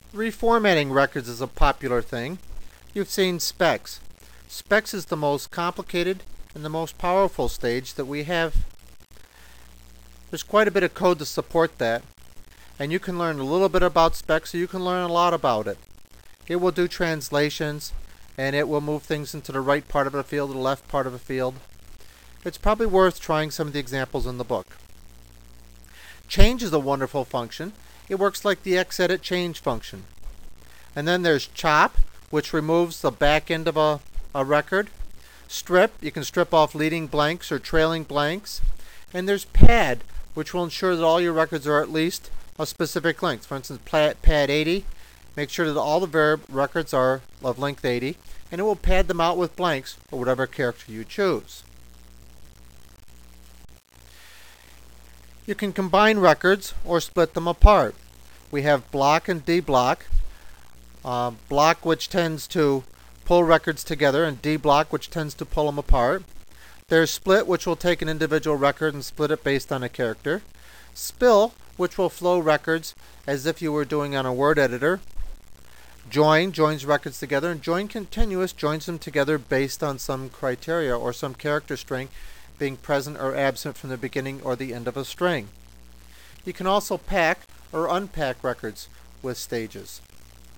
Reformatting records is a popular thing. You've seen specs. Specs is the most complicated and the most powerful stage that we have. There's quite a bit of code to support that, and you can learn a little bit about specs, so you can learn a lot about it. It will do translations, and it will move things into the right part of a field or the left part of a field. It's probably worth trying some of the examples in the book. Change is a wonderful function. It works like the xedit change function. And then there's chop, which removes the back end of a record. Strip, you can strip off leading blanks or trailing blanks. And there's pad, which will ensure that all your records are at least a specific length. For instance, pad 80, make sure that all the records are of length 80, and it will pad them out with blanks or whatever character you choose. You can combine records or split them apart. We have block and dblock. Block, which tends to pull records together, and dblock, which tends to pull them apart. There's split, which will take an individual record and split it based on a character. Spill, which will flow records as if you were doing on a word editor. Join joins records together, and join continuous joins them together based on some criteria or some character string being present or absent from the beginning or the end of a string. You can also pack or unpack records with stages.